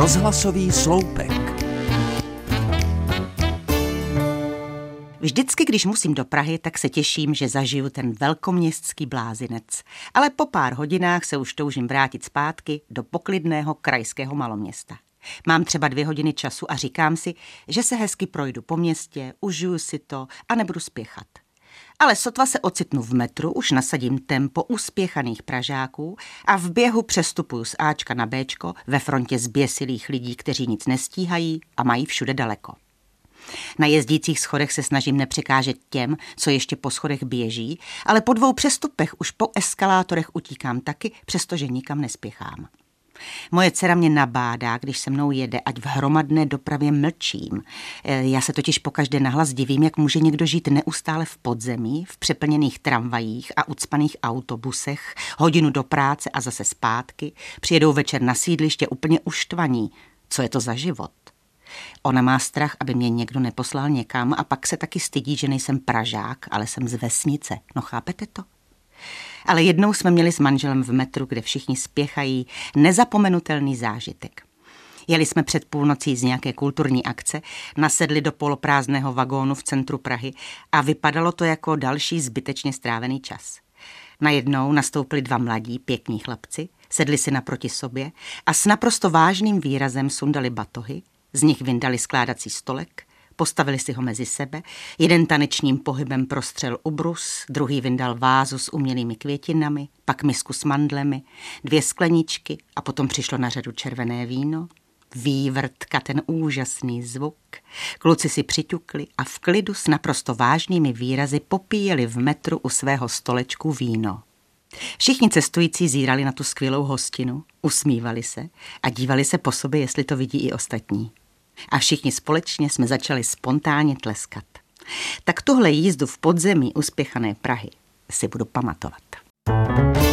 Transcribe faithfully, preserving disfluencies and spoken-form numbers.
Rozhlasový sloupek. Vždycky, když musím do Prahy, tak se těším, že zažiju ten velkoměstský blázinec. Ale po pár hodinách se už toužím vrátit zpátky do poklidného krajského maloměsta. Mám třeba dvě hodiny času a říkám si, že se hezky projdu po městě, užiju si to a nebudu spěchat. Ale sotva se ocitnu v metru, už nasadím tempo uspěchaných Pražáků a v běhu přestupuju z Ačka na Béčko ve frontě zběsilých lidí, kteří nic nestíhají a mají všude daleko. Na jezdících schodech se snažím nepřekážet těm, co ještě po schodech běží, ale po dvou přestupech už po eskalátorech utíkám taky, přestože nikam nespěchám. Moje dcera mě nabádá, když se mnou jede, ať v hromadné dopravě mlčím. Já se totiž pokaždé nahlas divím, jak může někdo žít neustále v podzemí, v přeplněných tramvajích a ucpaných autobusech, hodinu do práce a zase zpátky, přijedou večer na sídliště úplně uštvaní. Co je to za život? Ona má strach, aby mě někdo neposlal někam a pak se taky stydí, že nejsem Pražák, ale jsem z vesnice. No chápete to? Ale jednou jsme měli s manželem v metru, kde všichni spěchají, nezapomenutelný zážitek. Jeli jsme před půlnocí z nějaké kulturní akce, nasedli do poloprázdného vagónu v centru Prahy a vypadalo to jako další zbytečně strávený čas. Najednou nastoupili dva mladí, pěkní chlapci, sedli si naproti sobě a s naprosto vážným výrazem sundali batohy, z nich vyndali skládací stolek, postavili si ho mezi sebe, jeden tanečním pohybem prostřel ubrus, druhý vyndal vázu s umělými květinami, pak misku s mandlemi, dvě skleničky a potom přišlo na řadu červené víno, vývrtka, ten úžasný zvuk. Kluci si přiťukli a v klidu s naprosto vážnými výrazy popíjeli v metru u svého stolečku víno. Všichni cestující zírali na tu skvělou hostinu, usmívali se a dívali se po sobě, jestli to vidí i ostatní. A všichni společně jsme začali spontánně tleskat. Tak tuhle jízdu v podzemí uspěchané Prahy si budu pamatovat.